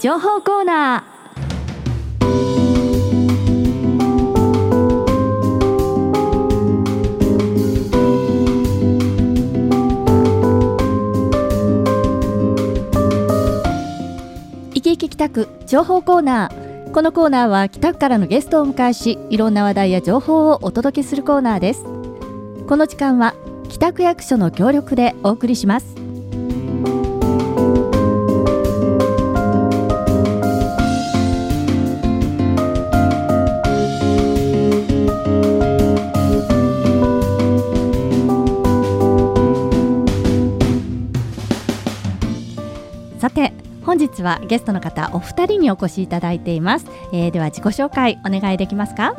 情報コーナー。生き生き北区情報コーナー。このコーナーは北区からのゲストをお迎えし、いろんな話題や情報をお届けするコーナーです。この時間は北区役所の協力でお送りします。さて、本日はゲストの方お二人にお越しいただいています。では自己紹介お願いできますか？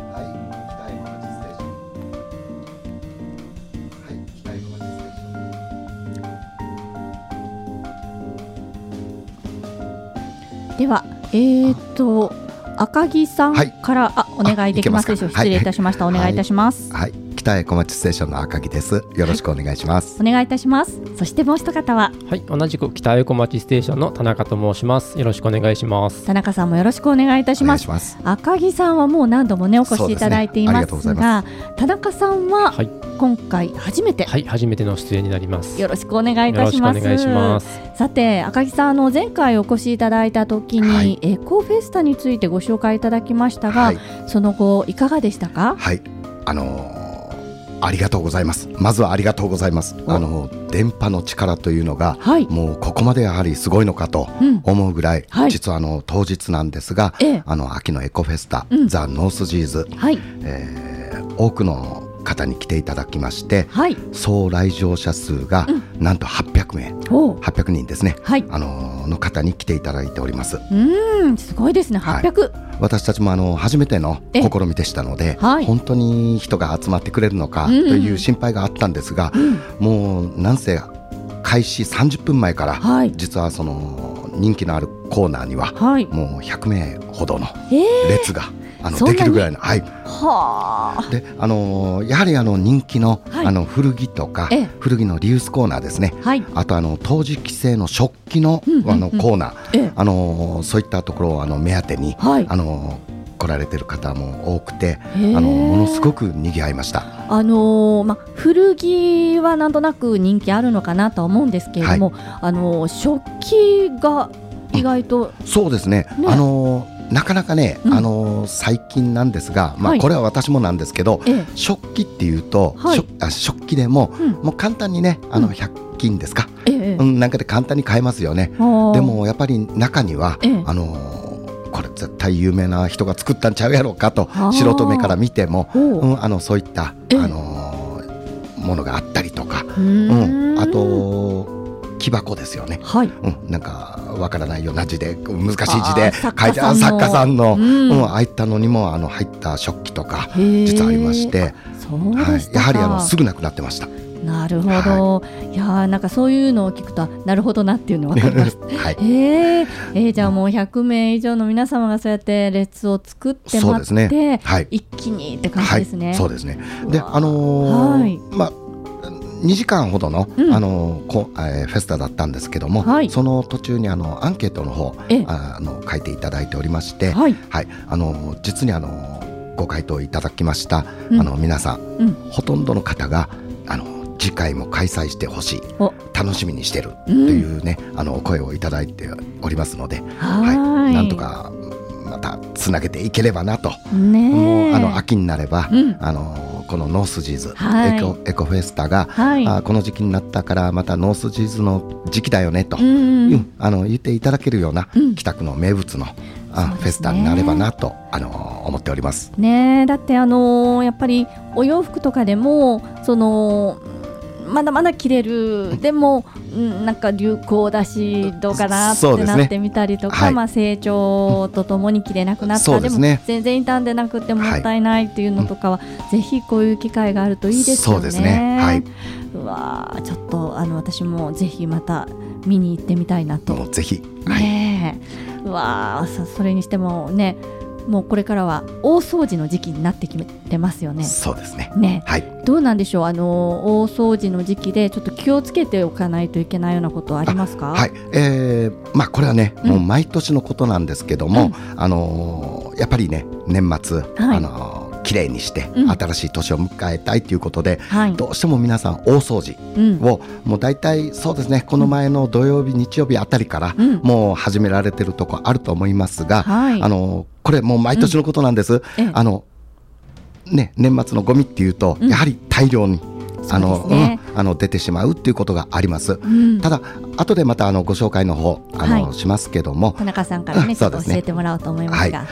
では、赤木さんから、お願いできますでしょうか。失礼いたしました。お願いいたします。 はい、北江小町ステーションの赤木です。よろしくお願いします。 お願いいたします。そしてもう一方は、 はい、同じく北江小町ステーションの田中と申します。よろしくお願いします。 田中さんもよろしくお願いいたします。赤木さんはもう何度もねお越しいただいていますが、田中さんは今回初めて、 初めての出演になります。 よろしくお願いいたします。 よろしくお願いします。 さて、赤木さん、前回お越しいただいた時に、エコフェスタについてご紹介いただきましたが、その後いかがでしたか？ はい、ありがとうございます。まずはありがとうございます。電波の力というのが、もうここまでやはりすごいのかと思うぐらい、実は当日なんですが、秋のエコフェスタ、ザ・ノースジーズ、多くの方に来ていただきまして、総来場者数がなんと800名、800人ですね、の方に来ていただいております。 すごいですね、800。 私たちも初めての試みでしたので、本当に人が集まってくれるのかという心配があったんですが、もうなんせ開始30分前から、実はその人気のあるコーナーには、もう100名ほどの列ができるぐらいの、でやはり人気の、古着とか、古着のリユースコーナーですね、あと陶磁器製の食器の、コーナー、そういったところを目当てに、来られてる方も多くて、ものすごく賑わいました。 古着はなんとなく人気あるのかなとは思うんですけれども、食器が意外と、 そうですね、なかなかね、最近なんですが、これは私もなんですけど、食器っていうと、食器でも、もう簡単にね、100均ですか、なんかで簡単に買えますよね。でもやっぱり中には、これ絶対有名な人が作ったんちゃうやろうかと、素人目から見ても、そういった、ものがあったりとか、あと木箱ですよね、なんかわからないような字で、難しい字で書いてある作家さんの、ああいったのにも入った食器とか実はありまして、やはりすぐなくなってました。 なるほど、いや、なんかそういうのを聞くとなるほどなっていうのが分かります。じゃあもう100名以上の皆様がそうやって列を作って待って、一気にって感じですね。 そうですね。で、2時間ほどの、フェスタだったんですけども、その途中にアンケートの方書いていただいておりまして、実にご回答いただきました、皆さん、ほとんどの方が次回も開催してほしい、楽しみにしてるというね、お声をいただいておりますので、なんとかまたつなげていければなと。もう秋になれば、このノースジーズ、エコフェスタが、この時期になったからまたノースジーズの時期だよねと、言っていただけるような、北区の名物のフェスタになればなと思っておりますね。だってやっぱりお洋服とかでもまだまだ着れる、でも、なんか流行だしどうかなってなってみたりとか、成長とともに着れなくなった、でも全然傷んでなくてもったいないっていうのとかは、ぜひこういう機会があるといいですよね。そうですね、うわ、ちょっと私もぜひまた見に行ってみたいなと。 ぜひ、 うわ、それにしてもね、 もうこれからは大掃除の時期になってきてますよね。 そうですね。 はい、どうなんでしょう、大掃除の時期でちょっと気をつけておかないといけないようなことはありますか？ はい、これはね、もう毎年のことなんですけども、やっぱりね、年末、きれいにして新しい年を迎えたいということで、どうしても皆さん大掃除を、もう大体そうですね、この前の土曜日日曜日あたりからもう始められてるとこあると思いますが、これもう毎年のことなんです。年末のゴミっていうと、やはり大量に出てしまうっていうことがあります。ただ後でまたご紹介の方しますけども、 田中さんからねちょっと教えてもらおうと思いますが、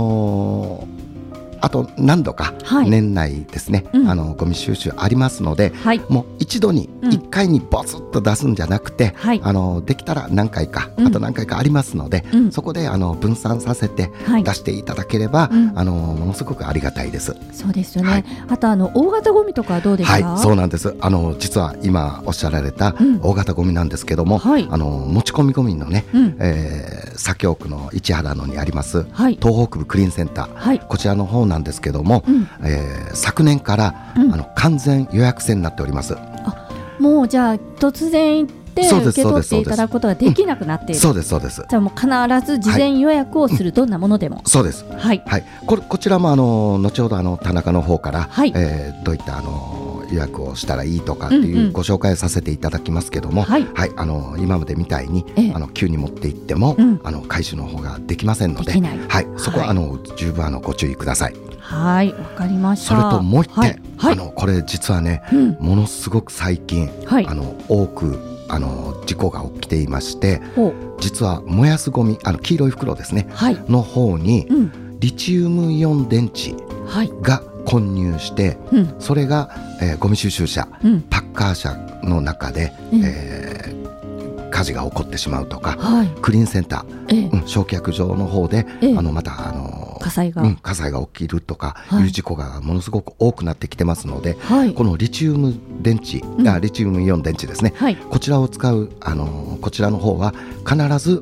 あと何度か年内ですね、ゴミ収集ありますので、もう一度に1回にボツッと出すんじゃなくて、できたら何回か、あと何回かありますので、そこで分散させて出していただければ、ものすごくありがたいです。 そうですよね。あと大型ゴミとかはどうですか？ そうなんです。実は今おっしゃられた大型ゴミなんですけども、持ち込みゴミのね、左京区の市原野にあります、東北部クリーンセンター、こちらの方なんですけども、昨年から、完全予約制になっております。 もうじゃあ突然行って受け取っていただくことができなくなっている。 そうですそうです。 じゃあもう必ず事前予約をする、どんなものでも。 そうです。こちらも後ほど田中の方から、どういった予約をしたらいいとかっていうご紹介させていただきますけども、今までみたいに急に持って行っても回収の方ができませんので、そこは十分ご注意ください。 わかりました。 それともう一点、これ実はね、ものすごく最近多く事故が起きていまして、実は燃やすゴミ、黄色い袋ですね、の方にリチウムイオン電池が混入して、それが、ゴミ収集車、パッカー車の中で、火事が起こってしまうとか、クリーンセンター、焼却場の方で、また火災が起きるとかいう事故がものすごく多くなってきてますので、このリチウム電池、リチウムイオン電池ですね、こちらを使うこちらの方は必ず、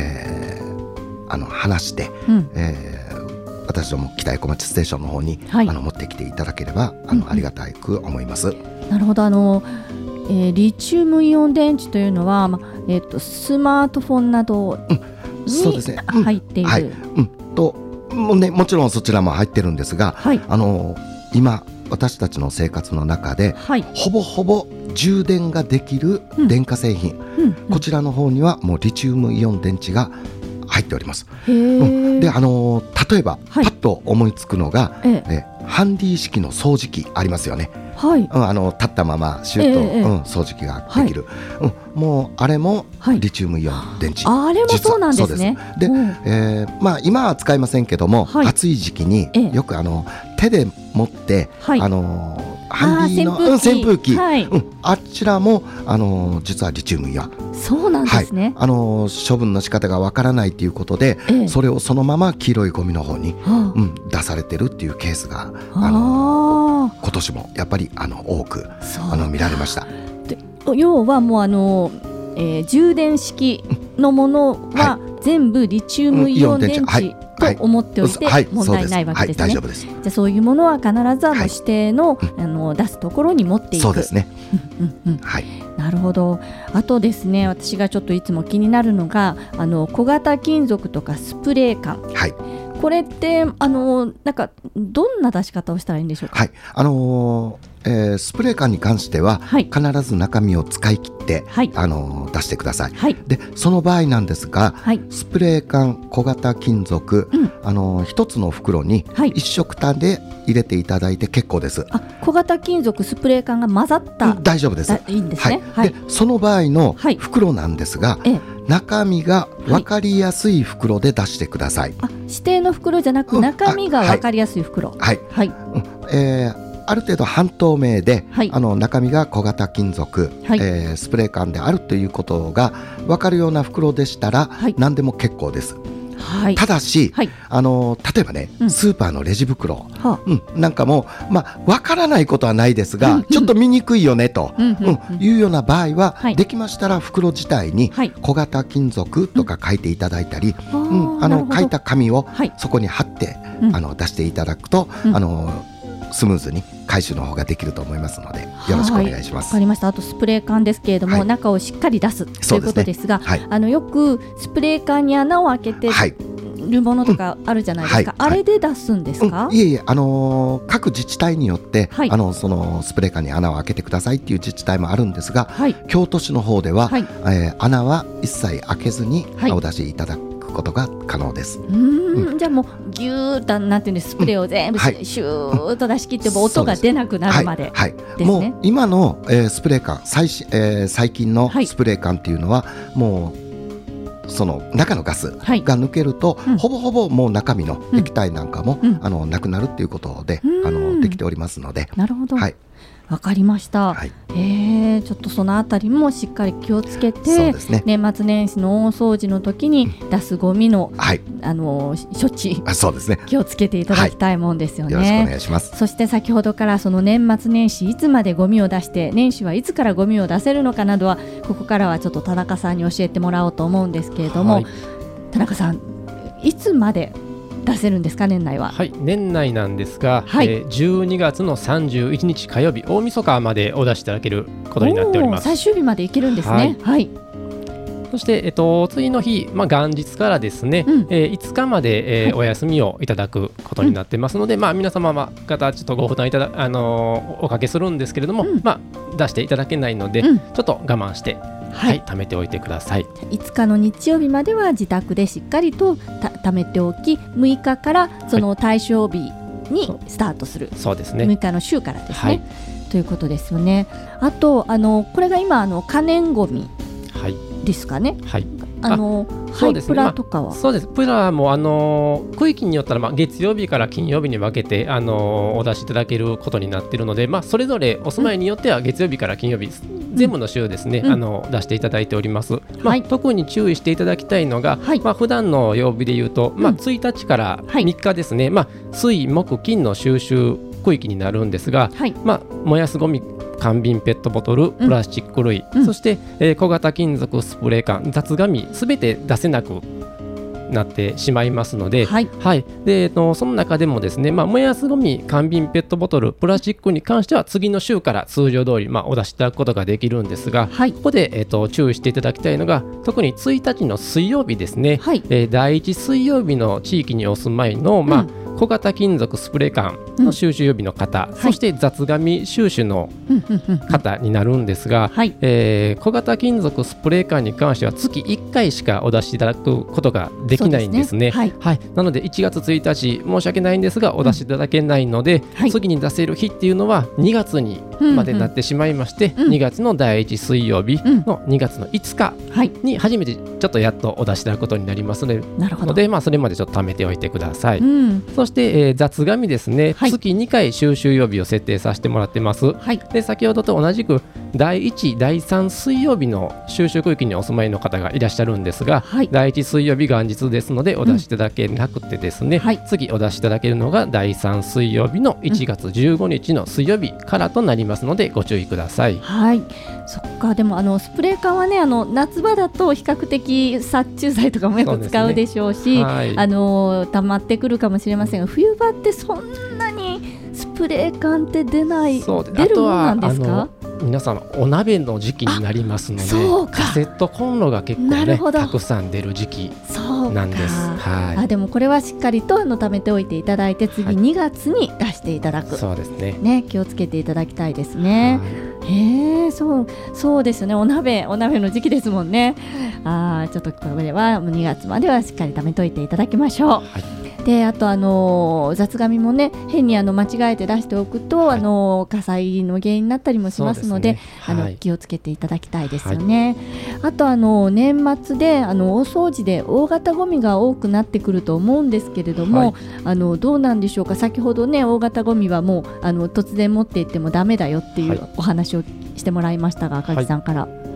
離して、私ども北江小町ステーションの方に、持ってきていただければありがたく思います。 なるほど。リチウムイオン電池というのは、スマートフォンなどに入っている、 もちろんそちらも入ってるんですが、今私たちの生活の中で、ほぼほぼ充電ができる電化製品、こちらの方にはもうリチウムイオン電池が入っております。で、例えば、パッと思いつくのが、ハンディ式の掃除機ありますよね。立ったままシュート、掃除機ができる、もうあれもリチウムイオン電池、 あれもそうなんですね。 で、今は使いませんけども、暑い時期によく手で持って、ハンディの扇風機、あちらも実はリチウムイオン。 そうなんですね。 処分の仕方がわからないということで、それをそのまま黄色いゴミの方に、出されてるっていうケースが今年もやっぱり多く見られました。 要はもう充電式のものは全部リチウムイオン電池と思っておいて問題ないわけですね。 大丈夫です。 じゃあそういうものは必ず指定の、出すところに持っていく。 そうですね。 なるほど。あとですね、私がちょっといつも気になるのが小型金属とかスプレー缶、これってなんかどんな出し方をしたらいいんでしょうか？ スプレー缶に関しては、必ず中身を使い切って、出してください。でその場合なんですが、スプレー缶小型金属、一つの袋に一色単で入れていただいて結構です。 小型金属スプレー缶が混ざった、 大丈夫です。 いいんですね。 でその場合の袋なんですが、中身が分かりやすい袋で出してください。 指定の袋じゃなく、中身が分かりやすい袋。 ある程度半透明で、中身が小型金属、スプレー缶であるということが分かるような袋でしたら、何でも結構です。 はい、 ただし、 はい、 例えばね、スーパーのレジ袋、なんかもわからないことはないですが、ちょっと見にくいよねというような場合は、できましたら袋自体に小型金属とか書いていただいたり、書いた紙をそこに貼って出していただくと、スムーズに回収の方ができると思いますので、よろしくお願いします。 わかりました。あとスプレー缶ですけれども、中をしっかり出すということですが、よくスプレー缶に穴を開けてるものとかあるじゃないですか、あれで出すんですか？ いえいえ、各自治体によって、そのスプレー缶に穴を開けてくださいっていう自治体もあるんですが、京都市の方では、穴は一切開けずにお出しいただくことが可能です。 じゃあもうギューッとなんていうんです、スプレーを全部シューッと出し切っても音が出なくなるまでですね。 もう今の、スプレー缶、最近のスプレー缶っていうのは、もうその中のガスが抜けると、ほぼほぼもう中身の液体なんかも、なくなるっていうことで、できておりますので。 なるほど、わかりました。ちょっとそのあたりもしっかり気をつけて、年末年始の大掃除の時に出すゴミの、処置、気をつけていただきたいもんですよね。 よろしくお願いします。 そして先ほどからその年末年始いつまでゴミを出して、年始はいつからゴミを出せるのかなどは、ここからはちょっと田中さんに教えてもらおうと思うんですけれども、田中さんいつまで出せるんですか？年内は。 年内なんですが、12月の31日火曜日、大晦日までお出しいただけることになっております。 最終日までいけるんですね。 そして、次の日、元日からですね、5日まで、お休みをいただくことになってますので、皆様方ちょっとご負担おかけするんですけれども、出していただけないので、ちょっと我慢して貯めておいてください。 5日の日曜日までは自宅でしっかりと貯めておき、6日からその対象日にスタートする、 そうですね、 6日の週からですね、ということですよね。あとこれが今可燃ごみですかね。ハイプラとかは、 そうです。プラも区域によったら、月曜日から金曜日に分けてお出しいただけることになっているので、それぞれお住まいによっては月曜日から金曜日、全部の週ですね、出していただいております。特に注意していただきたいのが、普段の曜日でいうと、1日から3日ですね、水木金の収集区域になるんですが、燃やすゴミ、缶瓶ペットボトル、プラスチック類、そして、小型金属スプレー缶、雑紙すべて出せなくなってしまいますので、でその中でもですね、燃やすゴミ、缶瓶ペットボトル、プラスチックに関しては次の週から通常通り、お出しいただくことができるんですが、ここで、注意していただきたいのが、特に1日の水曜日ですね、第1水曜日の地域にお住まいの、小型金属スプレー缶の収集予備の方、そして雑紙収集の方になるんですが、小型金属スプレー缶に関しては月1回しかお出しいただくことができないんですね。なので1月1日申し訳ないんですがお出しいただけないので、次に出せる日っていうのは2月にまでなってしまいまして、2月の第1水曜日の2月の5日に初めてちょっとやっとお出しいただくことになりますので、それまでちょっと貯めておいてください。そして、雑紙ですね、月2回収集曜日を設定させてもらってます。で先ほどと同じく第1、第3水曜日の収集区域にお住まいの方がいらっしゃるんですが、第1水曜日元日ですのでお出しいただけなくてですね、次お出しいただけるのが第3水曜日の1月15日の水曜日からとなりますのでご注意ください。 そっか。でもスプレー缶はね、夏場だと比較的殺虫剤とかもよく使うでしょうし、溜まってくるかもしれませんが、冬場ってそんなにスプレー缶って出るものなんですか？ 皆さんお鍋の時期になりますので、カセットコンロが結構ねたくさん出る時期なんです。 でもこれはしっかりと貯めておいていただいて、次2月に出していただく、 そうですね、 気をつけていただきたいですね。そうですね、お鍋の時期ですもんね。ちょっとこれは2月まではしっかり貯めておいていただきましょう。であと雑紙もね、変に間違えて出しておくと、火災の原因になったりもしますので、気をつけていただきたいですよね。あと年末で大掃除で大型ゴミが多くなってくると思うんですけれども、どうなんでしょうか。先ほどね、大型ゴミはもう突然持っていってもダメだよっていうお話をしてもらいましたが、赤木さんから。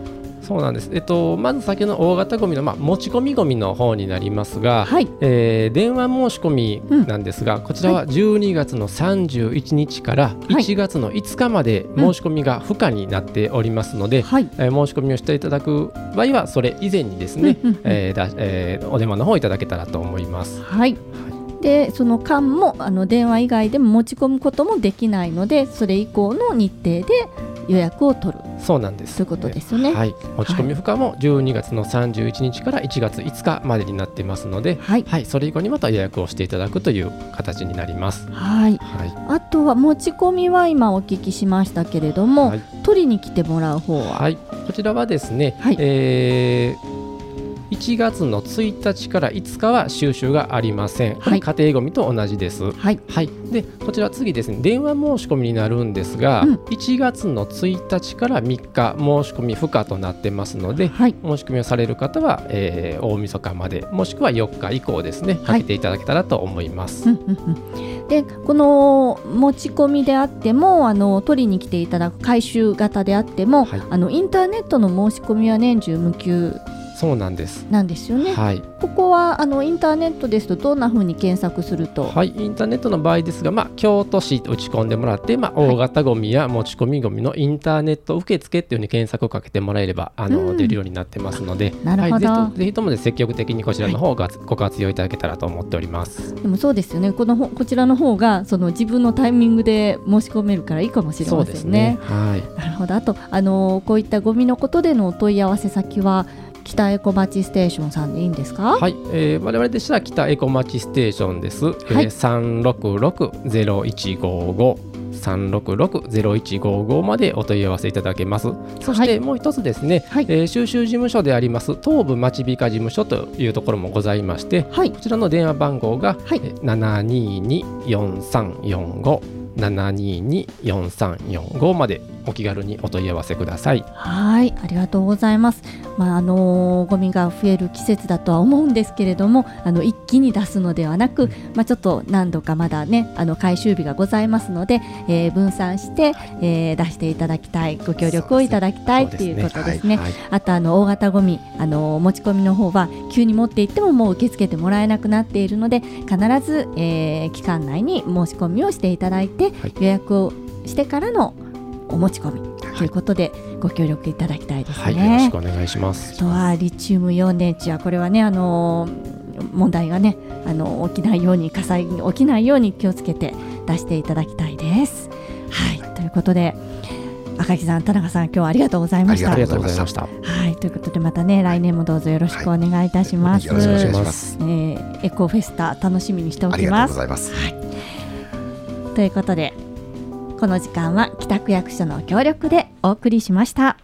そうなんです。まず先ほどの大型ゴミの、持ち込みゴミの方になりますが、 はい、 電話申し込みなんですが、こちらは12月の31日から1月の5日まで申し込みが不可になっておりますので、申し込みをしていただく場合はそれ以前にですね、お電話の方いただけたらと思います。 はい、でその間も電話以外でも持ち込むこともできないので、それ以降の日程で予約を取る。 そうなんです。 ということですよね。 はい、持ち込み不可も12月の31日から1月5日までになっていますので、はい、それ以降にまた予約をしていただくという形になります。 はい、あとは持ち込みは今お聞きしましたけれども、取りに来てもらう方は、 こちらはですね、1月の1日から5日は収集がありません。家庭ごみと同じです。でこちら次ですね、電話申し込みになるんですが、1月の1日から3日申し込み不可となってますので、申し込みをされる方は、大晦日までもしくは4日以降ですね、かけていただけたらと思います。 でこの持ち込みであっても取りに来ていただく回収型であっても、インターネットの申し込みは年中無休そうなんです。 なんですよね。ここはインターネットですとどんな風に検索すると、 インターネットの場合ですが、京都市と打ち込んでもらって、大型ごみや持ち込みごみのインターネット受付っていう風に検索をかけてもらえれば出るようになってますので、 なるほど、 ぜひとも積極的にこちらの方がご活用いただけたらと思っております。 でもそうですよね、こちらの方が自分のタイミングで申し込めるからいいかもしれませんね。なるほど。あとこういったゴミのことでのお問い合わせ先は北エコまちステーションさんでいいんですか？ 我々でしたら北エコまちステーションです。366-0155 366-0155までお問い合わせいただけます。そしてもう一つですね、収集事務所であります東部まちびか事務所というところもございまして、こちらの電話番号が、722-4345 722-4345までお気軽にお問い合わせください。 ありがとうございます。ゴミが増える季節だとは思うんですけれども、一気に出すのではなく、ちょっと何度かまだね回収日がございますので、分散して、出していただきたい、ご協力をいただきたいということですね。あと大型ゴミ持ち込みの方は急に持って行ってももう受け付けてもらえなくなっているので、必ず、期間内に申し込みをしていただいて、予約をしてからのお持ち込みということでご協力いただきたいですね。 よろしくお願いします。 あとはリチウムイオン電池はこれはね問題がね起きないように、火災に起きないように気をつけて出していただきたいです。ということで赤木さん、田中さん、今日はありがとうございました。 ありがとうございました。 ということでまたね来年もどうぞよろしくお願いいたします。 よろしくお願いします。 エコフェスタ楽しみにしておきます。 ありがとうございます。 ということでこの時間は北区役所の協力でお送りしました。